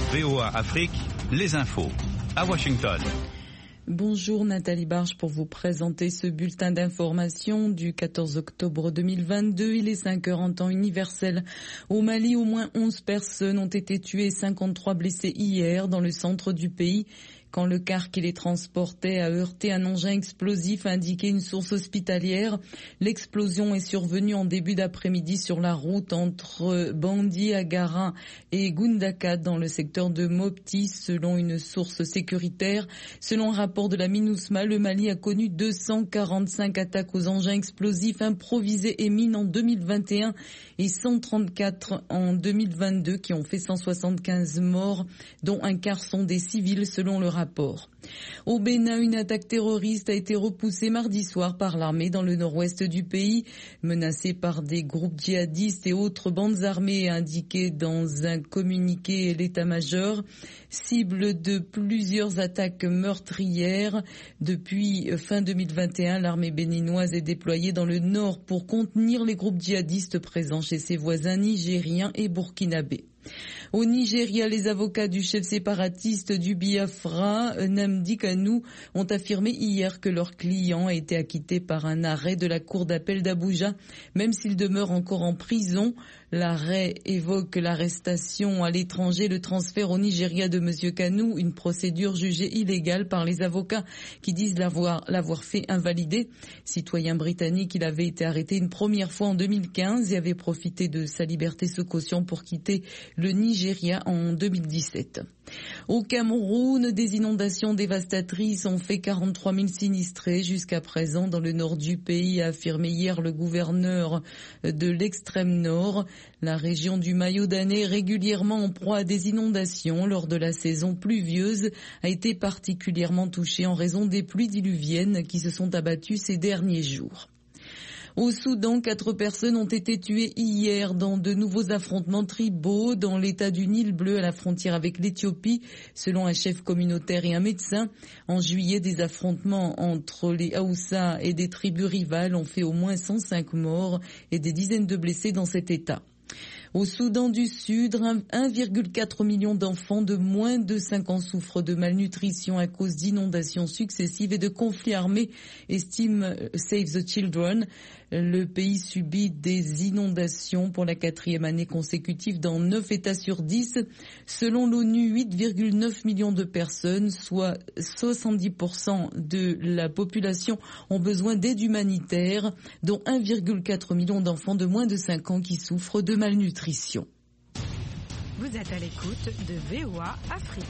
VOA Afrique, les infos. À Washington. Bonjour Nathalie Barge pour vous présenter ce bulletin d'information du 14 octobre 2022. Il est 5h en temps universel. Au Mali, au moins 11 personnes ont été tuées et 53 blessées hier dans le centre du pays. Quand le car qui les transportait a heurté un engin explosif, a indiqué une source hospitalière. L'explosion est survenue en début d'après-midi sur la route entre Bandi, Agara et Gundaka dans le secteur de Mopti, selon une source sécuritaire. Selon un rapport de la MINUSMA, le Mali a connu 245 attaques aux engins explosifs improvisés et mines en 2021 et 134 en 2022 qui ont fait 175 morts, dont un quart sont des civils selon le rapport. Au Bénin, une attaque terroriste a été repoussée mardi soir par l'armée dans le nord-ouest du pays, menacée par des groupes djihadistes et autres bandes armées, indiqué dans un communiqué l'état-major, cible de plusieurs attaques meurtrières. Depuis fin 2021, l'armée béninoise est déployée dans le nord pour contenir les groupes djihadistes présents chez ses voisins nigériens et burkinabés. Au Nigeria, les avocats du chef séparatiste du Biafra, Nnamdi Kanu, ont affirmé hier que leur client a été acquitté par un arrêt de la cour d'appel d'Abuja, même s'il demeure encore en prison. L'arrêt évoque l'arrestation à l'étranger, le transfert au Nigeria de M. Kanu, une procédure jugée illégale par les avocats qui disent l'avoir fait invalider. Citoyen britannique, il avait été arrêté une première fois en 2015 et avait profité de sa liberté sous caution pour quitter le Nigeria en 2017. Au Cameroun, des inondations dévastatrices ont fait 43 000 sinistrés jusqu'à présent dans le nord du pays, a affirmé hier le gouverneur de l'extrême nord. La région du Mayo-Danais, régulièrement en proie à des inondations lors de la saison pluvieuse, a été particulièrement touchée en raison des pluies diluviennes qui se sont abattues ces derniers jours. Au Soudan, 4 personnes ont été tuées hier dans de nouveaux affrontements tribaux dans l'état du Nil bleu à la frontière avec l'Éthiopie, selon un chef communautaire et un médecin. En juillet, des affrontements entre les Haoussa et des tribus rivales ont fait au moins 105 morts et des dizaines de blessés dans cet état. Au Soudan du Sud, 1,4 million d'enfants de moins de 5 ans souffrent de malnutrition à cause d'inondations successives et de conflits armés, estime Save the Children. Le pays subit des inondations pour la 4e année consécutive dans 9 États sur 10. Selon l'ONU, 8,9 millions de personnes, soit 70% de la population, ont besoin d'aide humanitaire, dont 1,4 million d'enfants de moins de 5 ans qui souffrent de malnutrition. Vous êtes à l'écoute de VOA Afrique.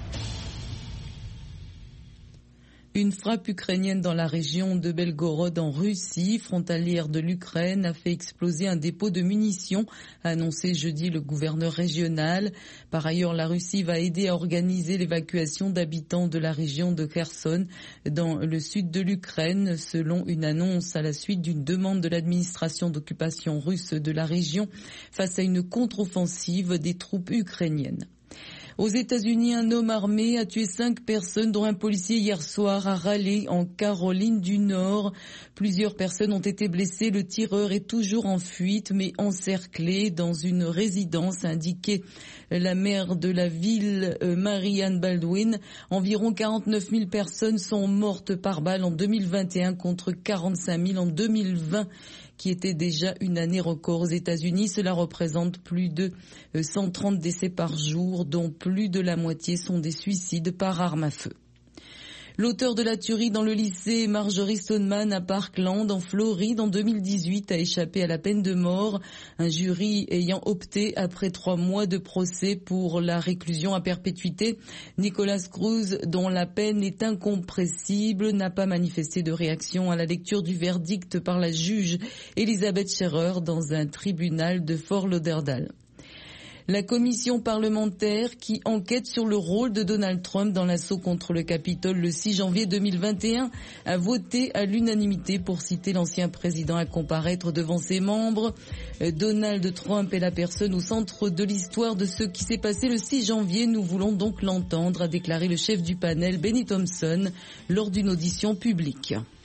Une frappe ukrainienne dans la région de Belgorod en Russie, frontalière de l'Ukraine, a fait exploser un dépôt de munitions, a annoncé jeudi le gouverneur régional. Par ailleurs, la Russie va aider à organiser l'évacuation d'habitants de la région de Kherson dans le sud de l'Ukraine, selon une annonce à la suite d'une demande de l'administration d'occupation russe de la région face à une contre-offensive des troupes ukrainiennes. Aux États-Unis, un homme armé a tué 5 personnes, dont un policier hier soir à Raleigh, en Caroline du Nord. Plusieurs personnes ont été blessées. Le tireur est toujours en fuite, mais encerclé dans une résidence, a indiqué la maire de la ville, Marianne Baldwin. Environ 49 000 personnes sont mortes par balle en 2021 contre 45 000 en 2020. Qui était déjà une année record aux États-Unis. Cela représente plus de 130 décès par jour, dont plus de la moitié sont des suicides par arme à feu. L'auteur de la tuerie dans le lycée Marjory Stoneman à Parkland, en Floride, en 2018, a échappé à la peine de mort. Un jury ayant opté, après 3 mois de procès, pour la réclusion à perpétuité. Nicholas Cruz, dont la peine est incompressible, n'a pas manifesté de réaction à la lecture du verdict par la juge Elizabeth Scherer dans un tribunal de Fort Lauderdale. La commission parlementaire qui enquête sur le rôle de Donald Trump dans l'assaut contre le Capitole le 6 janvier 2021 a voté à l'unanimité pour citer l'ancien président à comparaître devant ses membres. Donald Trump est la personne au centre de l'histoire de ce qui s'est passé le 6 janvier. Nous voulons donc l'entendre, a déclaré le chef du panel, Benny Thompson, lors d'une audition publique.